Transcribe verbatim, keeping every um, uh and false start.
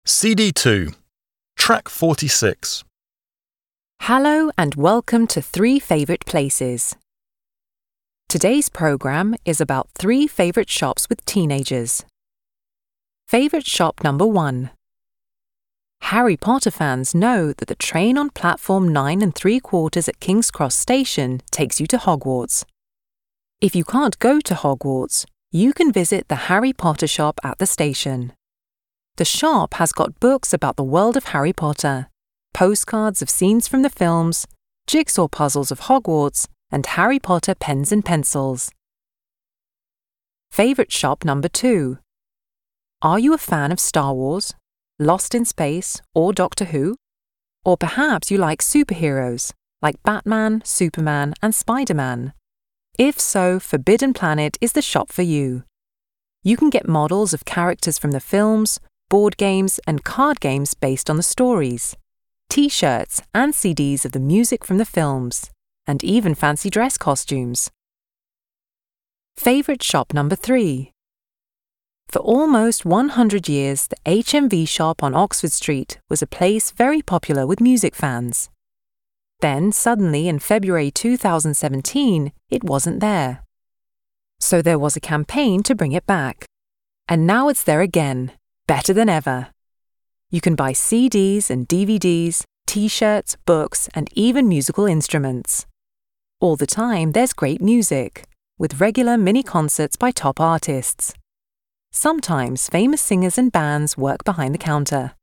C D two, Track forty-six. Hello and welcome to Three Favorite Places. Today's program is about three favorite shops with teenagers. Favorite shop number one. Harry Potter fans know that the train on platform nine and three quarters at King's Cross Station takes you to Hogwarts. If you can't go to Hogwarts, you can visit the Harry Potter shop at the station. The shop has got books about the world of Harry Potter, postcards of scenes from the films, jigsaw puzzles of Hogwarts, and Harry Potter pens and pencils. Favorite shop number two. Are you a fan of Star Wars, Lost in Space, or Doctor Who? Or perhaps you like superheroes, like Batman, Superman, and Spider-Man. If so, Forbidden Planet is the shop for you. You can get models of characters from the films, board games, and card games based on the stories, T-shirts and C Ds of the music from the films, and even fancy dress costumes. Favorite shop number three. For almost one hundred years, the H M V shop on Oxford Street was a place very popular with music fans. Then, suddenly in February two thousand seventeen, it wasn't there. So there was a campaign to bring it back. And now it's there again, better than ever. You can buy C Ds and D V Ds, T-shirts, books, and even musical instruments. All the time, there's great music, with regular mini concerts by top artists. Sometimes famous singers and bands work behind the counter.